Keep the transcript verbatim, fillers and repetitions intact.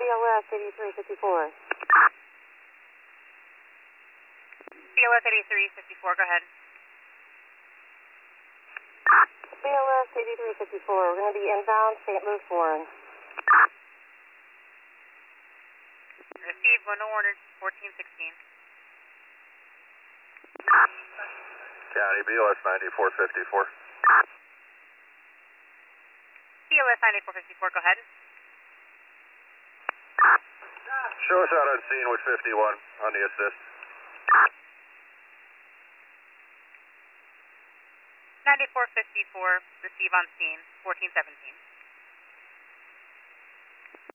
L S eighty-three fifty-four. C L S eighty-three fifty-four, go ahead. C L S eighty-three fifty-four, we're going to be inbound Saint Louis Warren. Receive, one order, fourteen sixteen. County B L S ninety-four fifty-four. C L S ninety-four fifty-four, go ahead. Show us out on scene with fifty-one on the assist. ninety-four fifty-four, receive on scene, fourteen seventeen.